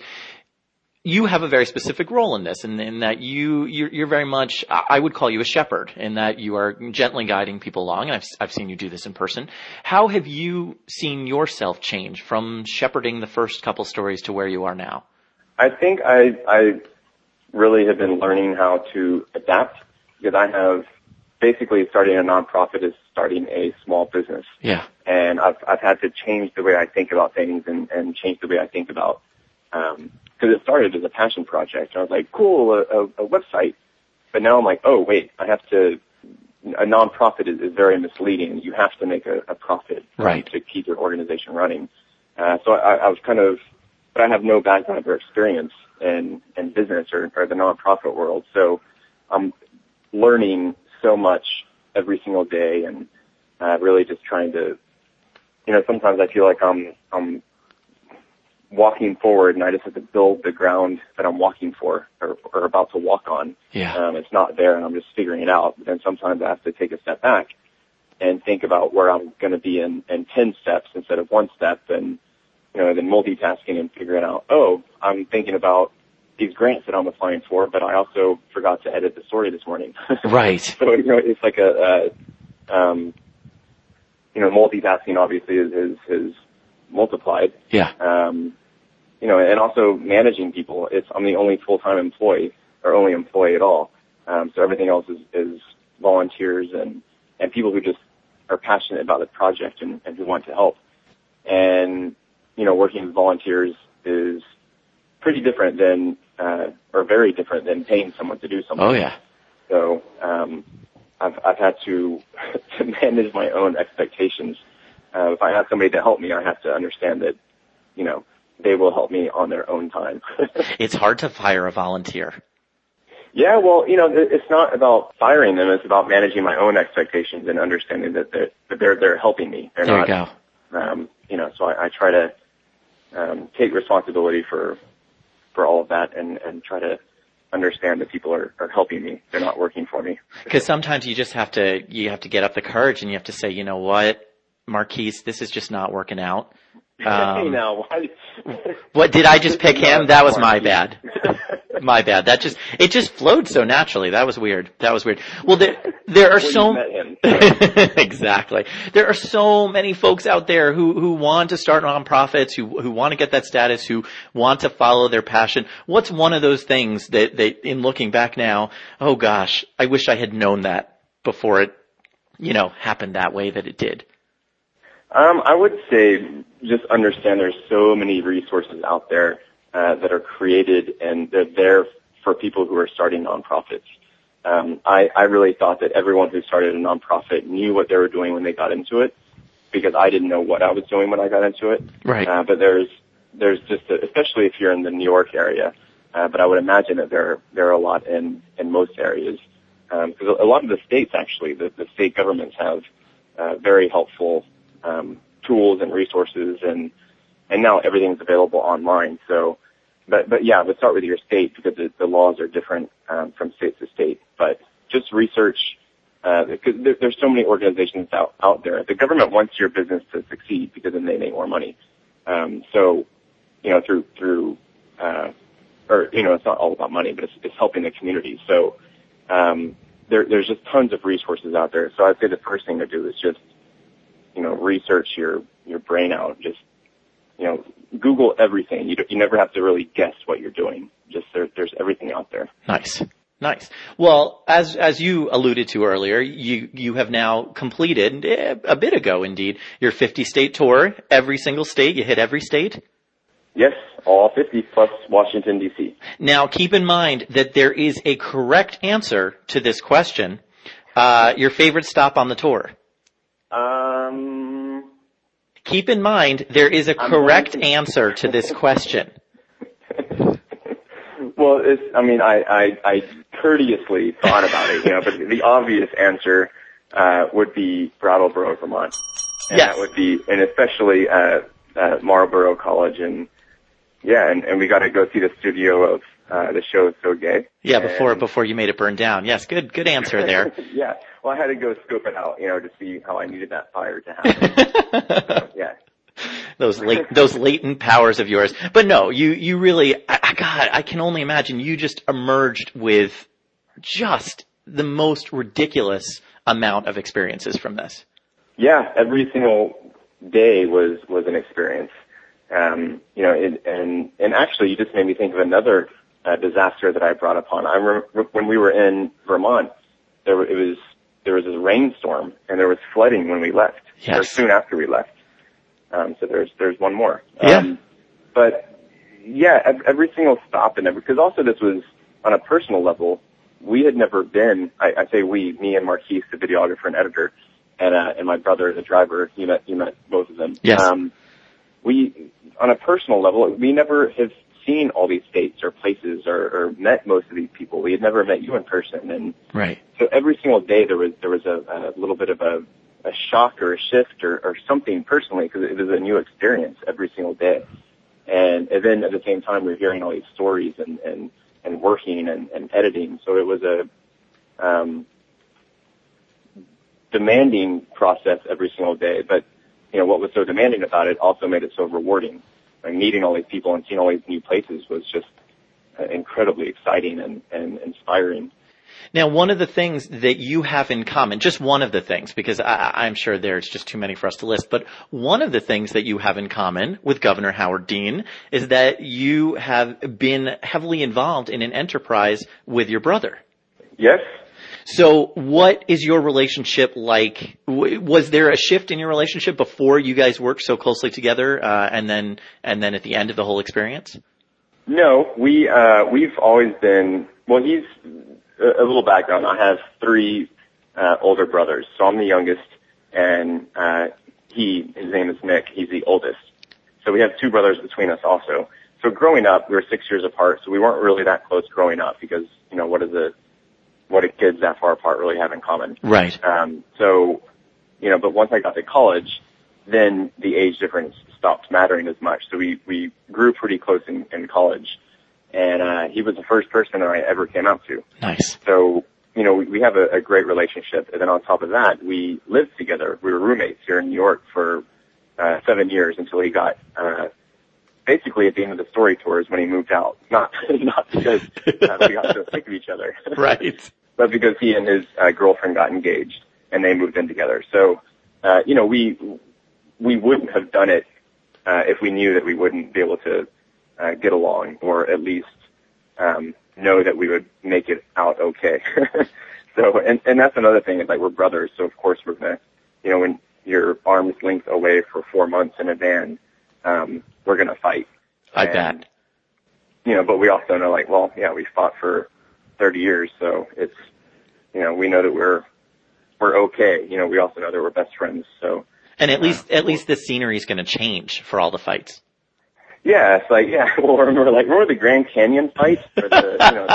You have a very specific role in this, in, in that you, you're, you're very much, I would call you a shepherd, in that you are gently guiding people along, and I've, I've seen you do this in person. How have you seen yourself change from shepherding the first couple stories to where you are now? I think I, I really have been learning how to adapt, because I have basically starting a nonprofit is starting a small business. Yeah. And I've, I've had to change the way I think about things and, and change the way I think about, um, cause it started as a passion project. I was like, cool, a, a, a website. But now I'm like, oh wait, I have to, a nonprofit is, is very misleading. You have to make a, a profit. Right. To keep your organization running. Uh, so I, I was kind of, but I have no background or experience in, in business or, or the nonprofit world. So I'm learning so much every single day, and uh, really just trying to, you know, sometimes I feel like I'm, I'm walking forward and I just have to build the ground that I'm walking for or, or about to walk on. Yeah. Um, it's not there and I'm just figuring it out. But then sometimes I have to take a step back and think about where I'm going to be in, in ten steps instead of one step, and, you know, then multitasking and figuring out, oh, I'm thinking about these grants that I'm applying for, but I also forgot to edit the story this morning. Right. So, you know, it's like a, a um, you know, multitasking obviously is, is, is multiplied. Yeah. Um, you know, and also managing people. It's, I'm the only full-time employee or only employee at all. Um, so everything else is, is volunteers and, and people who just are passionate about the project and, and who want to help. And, you know, working with volunteers is pretty different than, uh, or very different than paying someone to do something. Oh yeah. So, um, I've, I've had to, to manage my own expectations. Uh, if I have somebody to help me, I have to understand that, you know, they will help me on their own time. It's hard to hire a volunteer. Yeah, well, you know, it's not about firing them. It's about managing my own expectations and understanding that they're, that they're, they're helping me. They're there not, you go. Um, you know, so I, I try to, um, take responsibility for, for all of that and, and try to understand that people are, are helping me. They're not working for me. Because sometimes you just have to, you have to get up the courage and you have to say, you know what, Marquise, this is just not working out. Um, hey now, why? What, did I just pick him? That was my bad. My bad. That just, it just flowed so naturally. That was weird. That was weird. Well, there, there are well, so, you met him. Exactly. There are so many folks out there who, who want to start nonprofits, who, who want to get that status, who want to follow their passion. What's one of those things that, that in looking back now, oh gosh, I wish I had known that before it, you know, happened that way that it did? Um, I would say just understand there's so many resources out there uh, that are created and they're there for people who are starting nonprofits. Um, I, I really thought that everyone who started a nonprofit knew what they were doing when they got into it, because I didn't know what I was doing when I got into it. Right. Uh, but there's there's just a, especially if you're in the New York area, uh, but I would imagine that there there are a lot in in most areas, because um, a lot of the states actually, the, the state governments have uh, very helpful Um, tools and resources, and and now everything's available online. So, but but yeah, let's start with your state, because the, the laws are different um, from state to state. But just research, uh, because there, there's so many organizations out out there. The government wants your business to succeed because then they make more money. Um, so, you know, through through, uh, or you know, it's not all about money, but it's it's helping the community. So, um, there there's just tons of resources out there. So I'd say the first thing to do is just, you know, research your, your brain out. Just you know, Google everything. You, you never have to really guess what you're doing. Just there, there's everything out there. Nice. Nice. Well, as as you alluded to earlier, you you have now completed, a bit ago indeed, your fifty-state tour. Every single state, you hit every state? Yes, all fifty plus Washington, D C Now, keep in mind that there is a correct answer to this question. Uh, your favorite stop on the tour? Um. Keep in mind there is a correct to... answer to this question. Well, it's, I mean, I, I, I courteously thought about it, you know, but the obvious answer, uh, would be Brattleboro, Vermont. And yes. That would be, and especially, uh, uh, Marlborough College, and, yeah, and, and we got to go see the studio of, uh, the show So Gay. Yeah, before, and, before you made it burn down. Yes, good, good answer there. Yeah. Well, I had to go scope it out, you know, to see how I needed that fire to happen. So, yeah. Those late, those latent powers of yours. But no, you, you really, I, I, God, I can only imagine you just emerged with just the most ridiculous amount of experiences from this. Yeah, every single day was, was an experience. Um, you know, it, and, and actually you just made me think of another uh, disaster that I brought upon. I remember when we were in Vermont, there it was, there was a rainstorm and there was flooding when we left. Yes. Or soon after we left. Um, so there's, there's one more. Yeah. Um, but yeah, every single stop and every, cause also this was on a personal level. We had never been, I, I say we, me and Marquise, the videographer and editor, and, uh, and my brother, the driver, you met, you met both of them. Yes. Um, we, on a personal level, we never have seen all these states or places or, or met most of these people. We had never met you in person. And right. So every single day there was, there was a, a little bit of a, a shock or a shift or, or something personally, because it was a new experience every single day. And, and then at the same time, we were hearing all these stories and, and, and working and, and editing. So it was a, um, demanding process every single day. But, you know, what was so demanding about it also made it so rewarding. Like meeting all these people and seeing all these new places was just uh, incredibly exciting and, and inspiring. Now, one of the things that you have in common, just one of the things, because I, I'm sure there's just too many for us to list, but one of the things that you have in common with Governor Howard Dean is that you have been heavily involved in an enterprise with your brother. Yes. So what is your relationship like? Was there a shift in your relationship before you guys worked so closely together, uh, and then, and then at the end of the whole experience? No, we, uh, we've always been, well, he's, a little background. I have three uh, older brothers, so I'm the youngest, and uh, he, his name is Nick. He's the oldest. So we have two brothers between us also. So growing up, we were six years apart, so we weren't really that close growing up because, you know, what is a, what do kids that far apart really have in common? Right. Um, so, you know, but once I got to college, then the age difference stopped mattering as much. So we, we grew pretty close in, in college. And, uh, he was the first person that I ever came out to. Nice. So, you know, we, we have a, a great relationship. And then on top of that, we lived together. We were roommates here in New York for, uh, seven years until he got, uh, basically at the end of the story tours when he moved out. Not, not because uh, we got so sick of each other. Right. But because he and his uh, girlfriend got engaged and they moved in together. So, uh, you know, we, we wouldn't have done it, uh, if we knew that we wouldn't be able to, Uh, get along, or at least um, know that we would make it out okay. So, and, and that's another thing is like we're brothers, so of course we're gonna, you know, when you're arm's length away for four months in a van, um, we're gonna fight. I and, bet. You know, but we also know like, well, yeah, we fought for thirty years, so it's, you know, we know that we're we're okay. You know, we also know that we're best friends. So, and at uh, least at least the scenery is going to change for all the fights. Yeah, it's like, yeah, well, remember, like, remember the Grand Canyon fight? Or the, you know,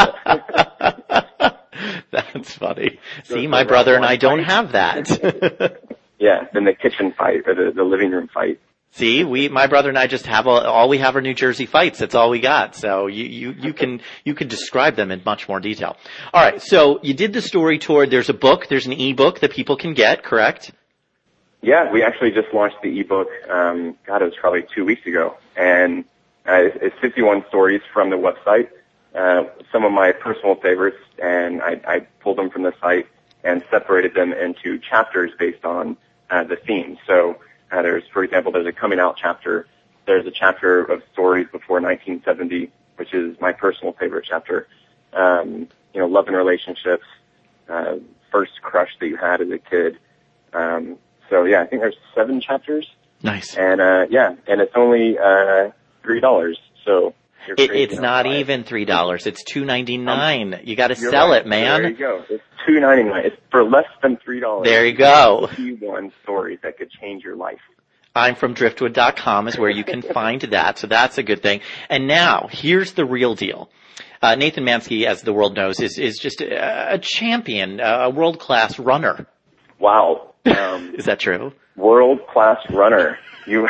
the That's funny. See, my brother and I don't fight. have that. Yeah, then the kitchen fight, or the, the living room fight. See, we, my brother and I just have, all, all we have are New Jersey fights. That's all we got. So you, you, you can, you can describe them in much more detail. All right. So you did the story tour. There's a book. There's an ebook that people can get, correct? Yeah, we actually just launched the ebook, um, God, it was probably two weeks ago. And, uh, it's fifty-one stories from the website, uh, some of my personal favorites, and I, I pulled them from the site and separated them into chapters based on, uh, the theme. So, uh, there's, for example, there's a coming out chapter, there's a chapter of stories before nineteen seventy, which is my personal favorite chapter. Um, you know, love and relationships, uh, first crush that you had as a kid. Um, so yeah, I think there's seven chapters. Nice. And, uh, yeah, and it's only, uh, three dollars. So it, it's not even three dollars. It's two ninety-nine. Um, you got to sell right. it, man. There you go. It's two ninety-nine. It's for less than three dollars. There you go. One stories that could change your life. I'm from driftwood dot com is where you can find that. So that's a good thing. And now here's the real deal. Uh, Nathan Mansky, as the world knows, is, is just a, a champion, a world-class runner. Wow. Um, is that true? World-class runner. You,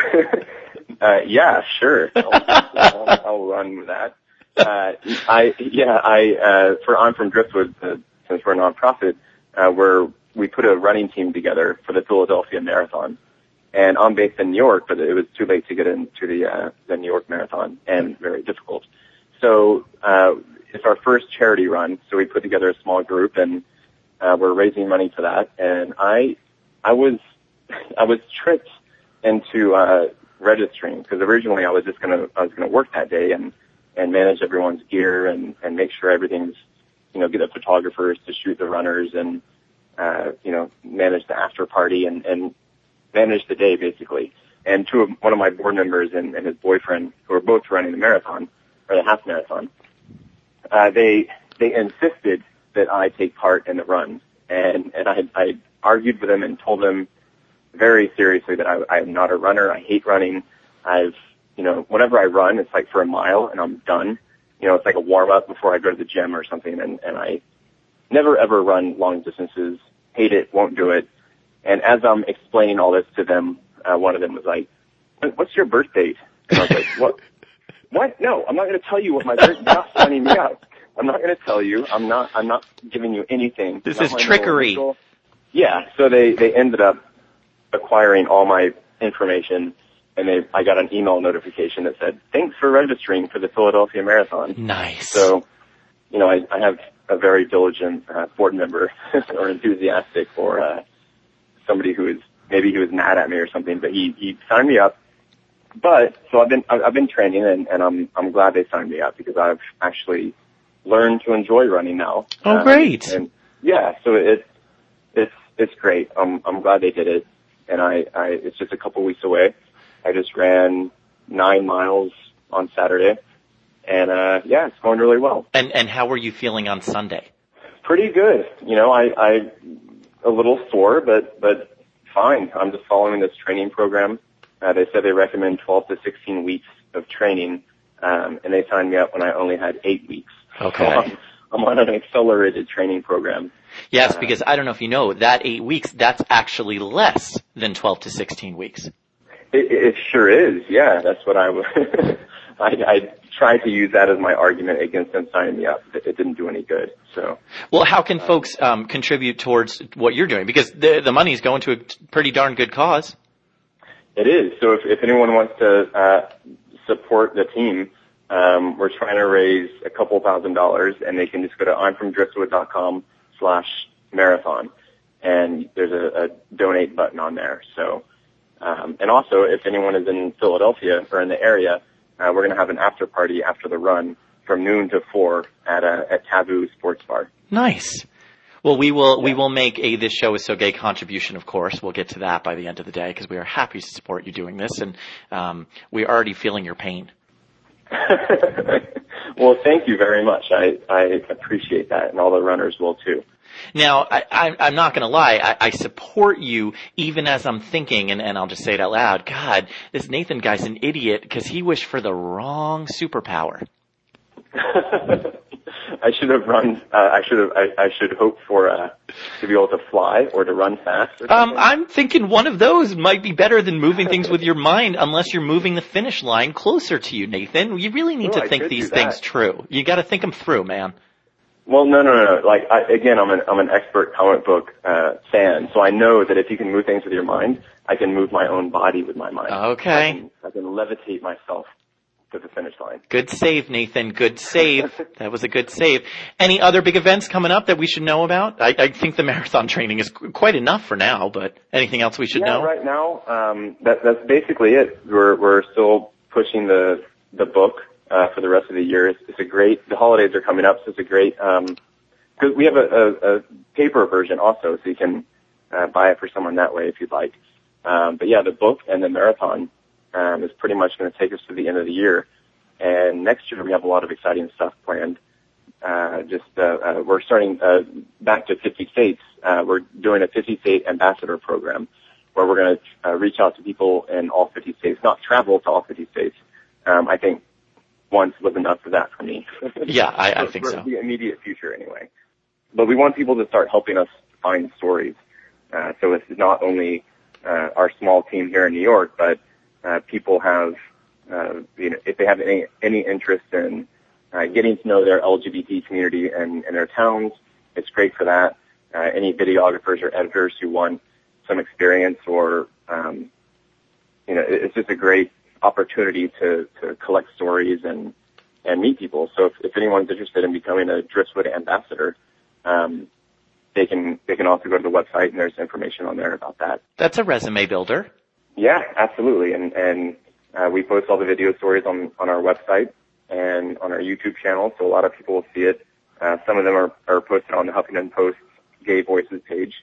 uh, yeah, sure. I'll, I'll, I'll run with that. Uh, I, yeah, I, uh, for I'm from Driftwood, uh, since we're a nonprofit, uh, we're, we put a running team together for the Philadelphia Marathon. And I'm based in New York, but it was too late to get into the, uh, the New York Marathon and very difficult. So, uh, it's our first charity run. So we put together a small group and, uh, we're raising money for that. And I, I was, I was tricked into, uh, registering because originally I was just gonna, I was gonna work that day and, and manage everyone's gear and, and make sure everything's, you know, get the photographers to shoot the runners and, uh, you know, manage the after party and, and manage the day basically. And two of, one of my board members and, and his boyfriend, who are both running the marathon, or the half marathon, uh, they, they insisted that I take part in the run. And, and I, I argued with them and told them very seriously that I, I am not a runner. I hate running. I've, you know, whenever I run, it's like for a mile and I'm done. You know, it's like a warm up before I go to the gym or something. And, and I never ever run long distances, hate it, won't do it. And as I'm explaining all this to them, uh, one of them was like, what's your birth date? And I was like, what? What? No, I'm not going to tell you what my birth, you're not signing me up. I'm not going to tell you. I'm not, I'm not giving you anything. This not is trickery. Yeah. So they, they ended up acquiring all my information and they, I got an email notification that said, thanks for registering for the Philadelphia Marathon. Nice. So, you know, I, I have a very diligent, uh, board member or enthusiastic or, uh, somebody who is, maybe he was mad at me or something, but he, he signed me up. But, so I've been, I've been training and, and I'm, I'm glad they signed me up because I've actually learned to enjoy running now. Oh, um, great. And yeah, so it, it's, it's great. I'm, I'm glad they did it. And I, I, it's just a couple weeks away. I just ran nine miles on Saturday and, uh, yeah, it's going really well. And, and how were you feeling on Sunday? Pretty good. You know, I, I, a little sore, but, but fine. I'm just following this training program. Uh, they said they recommend twelve to sixteen weeks of training, um, and they signed me up when I only had eight weeks. Okay. So I'm, I'm on an accelerated training program. Yes, uh, because I don't know if you know, that eight weeks, that's actually less than twelve to sixteen weeks. It, it sure is, yeah. That's what I was. I, I tried to use that as my argument against them signing me up. It, it didn't do any good, so. Well, how can uh, folks um, contribute towards what you're doing? Because the, the money's going to a pretty darn good cause. It is. So if, if anyone wants to uh, support the team, um, we're trying to raise a couple thousand dollars, and they can just go to I'm from driftwood dot com slash marathon, and there's a, a donate button on there. So, um, and also if anyone is in Philadelphia or in the area, uh, we're going to have an after party after the run from noon to four at a at Taboo Sports Bar. Nice. Well, we will, yeah. we will make a This Show Is So Gay contribution, of course. We'll get to that by the end of the day because we are happy to support you doing this and, um, we're already feeling your pain. Well, thank you very much. I, I appreciate that and all the runners will too. Now, I, I, I'm not going to lie. I, I support you even as I'm thinking, and, and I'll just say it out loud. God, this Nathan guy's an idiot because he wished for the wrong superpower. I should have run. Uh, I should have. I, I should hope for uh, to be able to fly or to run fast. Or um, I'm thinking one of those might be better than moving things with your mind, unless you're moving the finish line closer to you, Nathan. You really need oh, to I think these things true. You got to think them through, man. Well, no, no, no. Like I, again, I'm an I'm an expert comic book uh, fan, so I know that if you can move things with your mind, I can move my own body with my mind. Okay. I can, I can levitate myself to the finish line. Good save, Nathan. Good save. That was a good save. Any other big events coming up that we should know about? I, I think the marathon training is quite enough for now, but anything else we should yeah, know? Right now, um, that, that's basically it. We're we're still pushing the the book uh, for the rest of the year. It's, it's a great. The holidays are coming up, so it's a great. Um, because we have a, a, a paper version also, so you can uh, buy it for someone that way if you'd like. Um, but yeah, the book and the marathon um, is pretty much going to take us to the end of the year. And next year we have a lot of exciting stuff planned. Uh, just uh, uh, we're starting uh, back to fifty states. Uh, we're doing a fifty state ambassador program where we're going to uh, reach out to people in all fifty states, not travel to all fifty states. Um, I think once was enough for that for me. Yeah, I, I think for so. The immediate future, anyway. But we want people to start helping us find stories. Uh, so it's not only uh, our small team here in New York, but uh, people have, uh, you know, if they have any any interest in uh, getting to know their L G B T community and, and their towns, it's great for that. Uh, any videographers or editors who want some experience or, um, you know, it's just a great opportunity to, to collect stories and, and meet people. So if, if anyone's interested in becoming a Driftwood ambassador, um, they can, they can also go to the website and there's information on there about that. That's a resume builder. Yeah, absolutely. And, and, uh, we post all the video stories on, on our website and on our YouTube channel. So a lot of people will see it. Uh, some of them are, are posted on the Huffington Post Gay Voices page.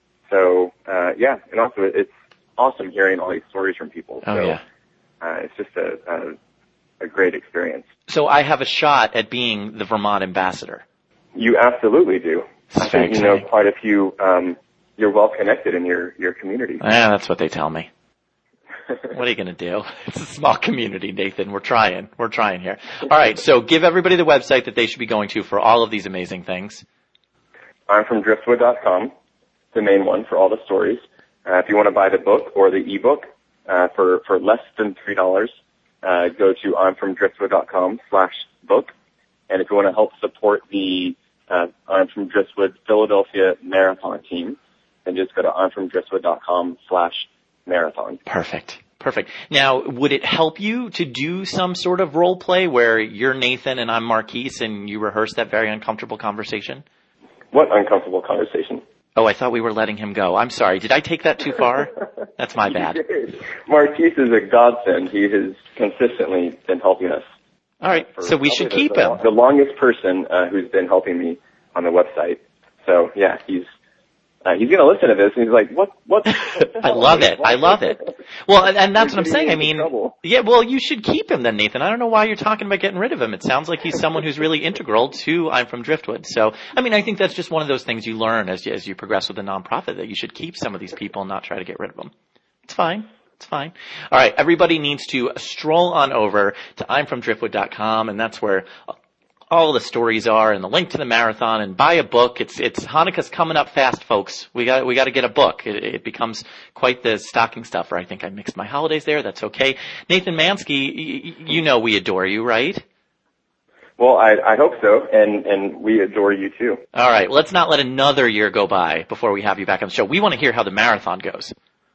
So, uh, yeah, and also it's awesome hearing all these stories from people. Oh, so, yeah. Uh, it's just a, a, a great experience. So I have a shot at being the Vermont ambassador. You absolutely do. That's I think you exciting. know quite a few, um, you're well connected in your, your community. Yeah, that's what they tell me. What are you going to do? It's a small community, Nathan. We're trying. We're trying here. All right, so give everybody the website that they should be going to for all of these amazing things. I'm from driftwood dot com, the main one for all the stories. Uh, if you want to buy the book or the ebook uh, for, for less than three dollars, uh, go to I'm from driftwood dot com slash book. And if you want to help support the uh, I'm from Driftwood Philadelphia Marathon team, then just go to I'm from driftwood dot com slash marathon. Perfect. Perfect. Now, would it help you to do some sort of role play where you're Nathan and I'm Marquise and you rehearse that very uncomfortable conversation? What uncomfortable conversation? Oh, I thought we were letting him go. I'm sorry. Did I take that too far? That's my bad. Marquise is a godsend. He has consistently been helping us. All right. So we should keep the, him. The longest person uh, who's been helping me on the website. So, yeah, he's uh, he's going to listen to this, and he's like, what? What? I love it. I love it. Well, and, and that's You're what I'm saying. I mean, trouble. yeah, well, you should keep him then, Nathan. I don't know why you're talking about getting rid of him. It sounds like he's someone who's really integral to I'm from Driftwood. So, I mean, I think that's just one of those things you learn as you, as you progress with the nonprofit, that you should keep some of these people and not try to get rid of them. It's fine. It's fine. All right. Everybody needs to stroll on over to I'm from driftwood dot com, and that's where all the stories are, and the link to the marathon, and buy a book. It's, it's Hanukkah's coming up fast, folks. We got, we got to get a book. It, it becomes quite the stocking stuffer. I think I mixed my holidays there. That's okay. Nathan Mansky, y- you know we adore you, right? Well, I, I hope so, and, and we adore you too. All right. Let's not let another year go by before we have you back on the show. We want to hear how the marathon goes.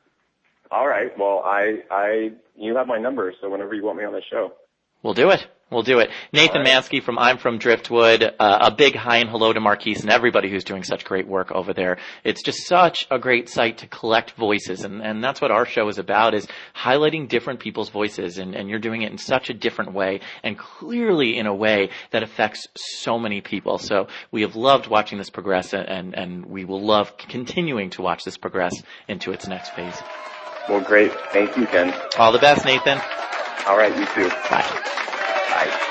All right. Well, I, I, you have my number, so whenever you want me on the show. We'll do it. We'll do it. Nathan right. Mansky from I'm from Driftwood. Uh, a big hi and hello to Marquise and everybody who's doing such great work over there. It's just such a great site to collect voices, and, and that's what our show is about, is highlighting different people's voices, and, and you're doing it in such a different way, and clearly in a way that affects so many people. So we have loved watching this progress, and, and we will love continuing to watch this progress into its next phase. Well, great. Thank you, Ken. All the best, Nathan. All right, you too. Bye. Bye.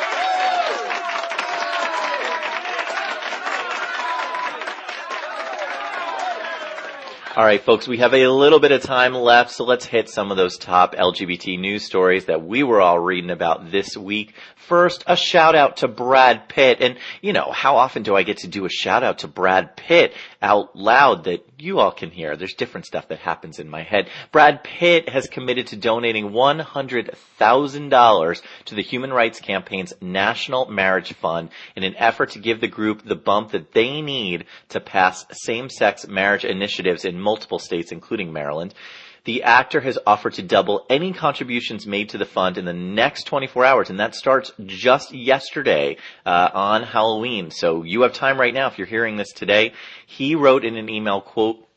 All right, folks, we have a little bit of time left, so let's hit some of those top L G B T news stories that we were all reading about this week. First, a shout out to Brad Pitt. And, you know, how often do I get to do a shout out to Brad Pitt out loud that you all can hear? There's different stuff that happens in my head. Brad Pitt has committed to donating one hundred thousand dollars to the Human Rights Campaign's National Marriage Fund in an effort to give the group the bump that they need to pass same-sex marriage initiatives in multiple states, including Maryland. The actor has offered to double any contributions made to the fund in the next twenty-four hours, and that starts just yesterday uh, on Halloween. So you have time right now if you're hearing this today. He wrote in an email, quote,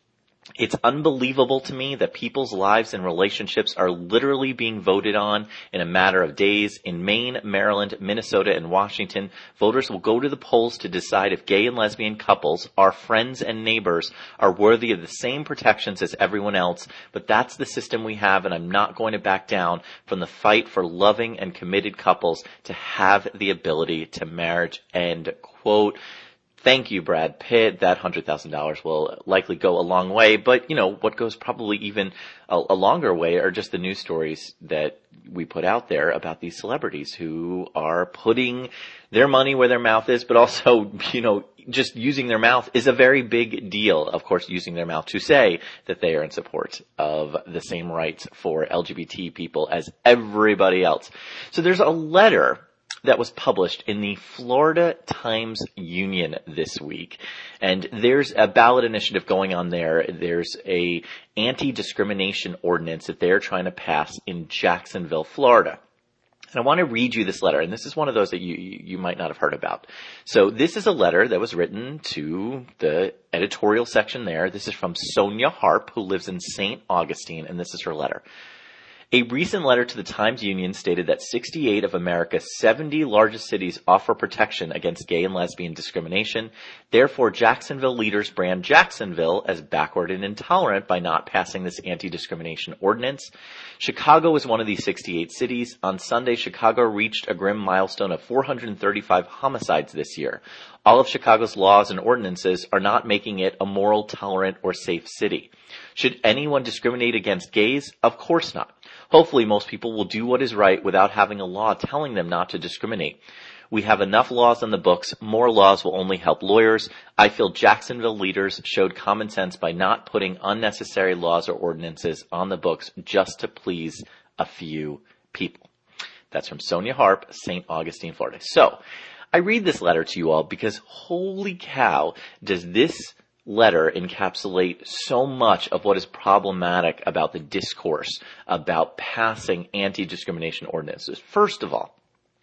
It's unbelievable to me that people's lives and relationships are literally being voted on in a matter of days. In Maine, Maryland, Minnesota, and Washington, voters will go to the polls to decide if gay and lesbian couples, our friends and neighbors, are worthy of the same protections as everyone else. But that's the system we have, and I'm not going to back down from the fight for loving and committed couples to have the ability to marriage. End quote. Thank you, Brad Pitt. That one hundred thousand dollars will likely go a long way. But, you know, what goes probably even a, a longer way are just the news stories that we put out there about these celebrities who are putting their money where their mouth is, but also, you know, just using their mouth is a very big deal. Of course, using their mouth to say that they are in support of the same rights for L G B T people as everybody else. So there's a letter that was published in the Florida Times-Union this week. And there's a ballot initiative going on there. There's a anti-discrimination ordinance that they're trying to pass in Jacksonville, Florida. And I want to read you this letter, and this is one of those that you, you might not have heard about. So this is a letter that was written to the editorial section there. This is from Sonia Harp, who lives in Saint Augustine, and this is her letter. A recent letter to the Times-Union stated that sixty-eight of America's seventy largest cities offer protection against gay and lesbian discrimination. Therefore, Jacksonville leaders brand Jacksonville as backward and intolerant by not passing this anti-discrimination ordinance. Chicago is one of these sixty-eight cities. On Sunday, Chicago reached a grim milestone of four hundred thirty-five homicides this year. All of Chicago's laws and ordinances are not making it a moral, tolerant, or safe city. Should anyone discriminate against gays? Of course not. Hopefully, most people will do what is right without having a law telling them not to discriminate. We have enough laws on the books. More laws will only help lawyers. I feel Jacksonville leaders showed common sense by not putting unnecessary laws or ordinances on the books just to please a few people. That's from Sonia Harp, Saint Augustine, Florida. So, I read this letter to you all because holy cow, does this letter encapsulate so much of what is problematic about the discourse about passing anti-discrimination ordinances. First of all,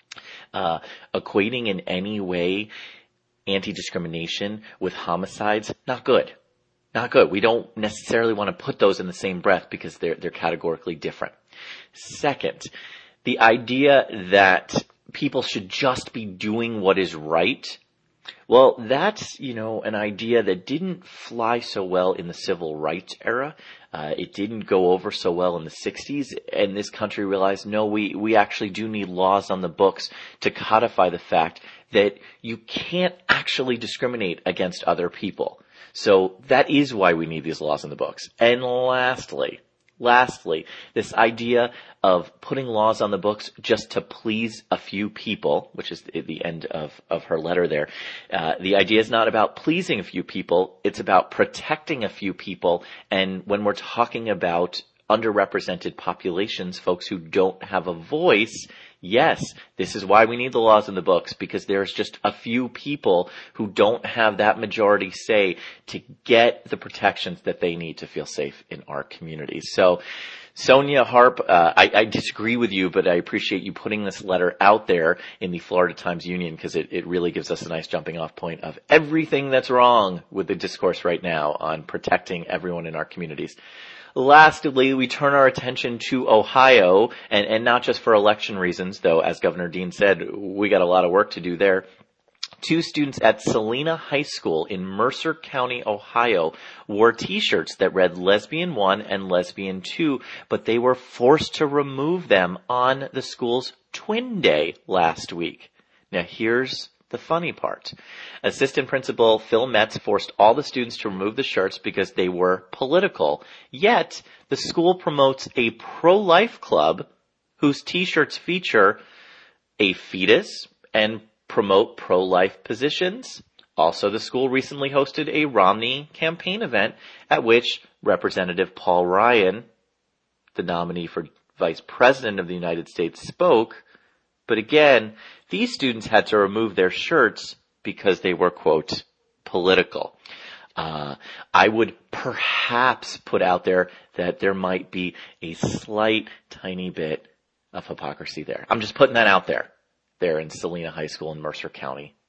uh, equating in any way anti-discrimination with homicides, not good. Not good. We don't necessarily want to put those in the same breath because they're, they're categorically different. Second, the idea that people should just be doing what is right. Well, that's, you know, an idea that didn't fly so well in the civil rights era. Uh, it didn't go over so well in the sixties, and this country realized, no, we, we actually do need laws on the books to codify the fact that you can't actually discriminate against other people. So that is why we need these laws on the books. And lastly, Lastly, this idea of putting laws on the books just to please a few people, which is the end of, of her letter there. Uh, the idea is not about pleasing a few people. It's about protecting a few people. And when we're talking about underrepresented populations, folks who don't have a voice, yes, this is why we need the laws in the books, because there's just a few people who don't have that majority say to get the protections that they need to feel safe in our communities. So, Sonia Harp, uh, I, I disagree with you, but I appreciate you putting this letter out there in the Florida Times-Union because it, it really gives us a nice jumping off point of everything that's wrong with the discourse right now on protecting everyone in our communities. Lastly, we turn our attention to Ohio, and, and not just for election reasons, though, as Governor Dean said, we got a lot of work to do there. Two students at Salina High School in Mercer County, Ohio, wore T-shirts that read Lesbian one and Lesbian two, but they were forced to remove them on the school's Twin Day last week. Now, here's the funny part. Assistant Principal Phil Metz forced all the students to remove the shirts because they were political. Yet, the school promotes a pro-life club whose T-shirts feature a fetus and promote pro-life positions. Also, the school recently hosted a Romney campaign event at which Representative Paul Ryan, the nominee for Vice President of the United States, spoke. But again, these students had to remove their shirts because they were, quote, political. Uh, I would perhaps put out there that there might be a slight, tiny bit of hypocrisy there. I'm just putting that out there, there in Salina High School in Mercer County,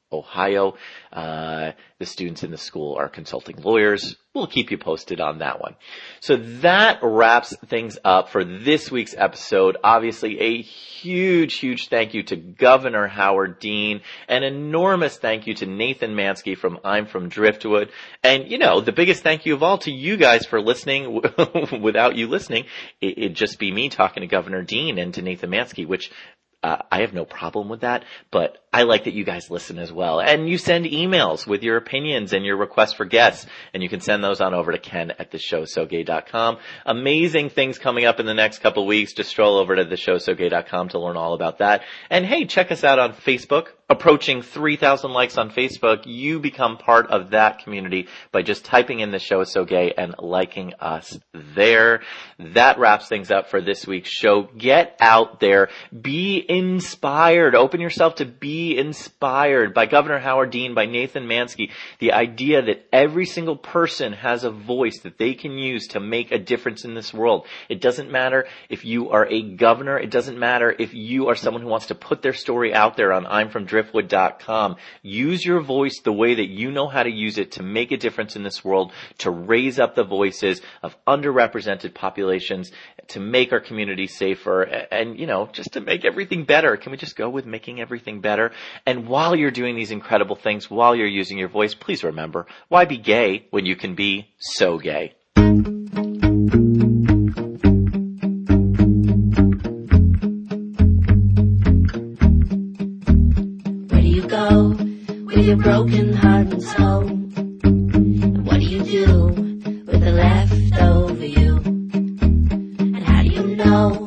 Ohio. Uh, the students in the school are consulting lawyers. We'll keep you posted on that one. So that wraps things up for this week's episode. Obviously, a huge, huge thank you to Governor Howard Dean. An enormous thank you to Nathan Mansky from I'm From Driftwood. And, you know, the biggest thank you of all to you guys for listening. Without you listening, it'd just be me talking to Governor Dean and to Nathan Mansky, which Uh, I have no problem with that, but I like that you guys listen as well. And you send emails with your opinions and your requests for guests, and you can send those on over to Ken at the show so gay dot com. Amazing things coming up in the next couple of weeks. Just stroll over to the show so gay dot com to learn all about that. And hey, check us out on Facebook. Approaching three thousand likes on Facebook. You become part of that community by just typing in The Show Is So Gay and liking us there. That wraps things up for this week's show. Get out there. Be inspired. Open yourself to be inspired by Governor Howard Dean, by Nathan Mansky. The idea that every single person has a voice that they can use to make a difference in this world. It doesn't matter if you are a governor. It doesn't matter if you are someone who wants to put their story out there on I'm From Driftwood dot com. Use your voice the way that you know how to use it to make a difference in this world, to raise up the voices of underrepresented populations, to make our community safer, and, you know, just to make everything better. Can we just go with making everything better? And while you're doing these incredible things, while you're using your voice, please remember, why be gay when you can be so gay? With your broken heart and soul, and what do you do with the left over you? And how do you know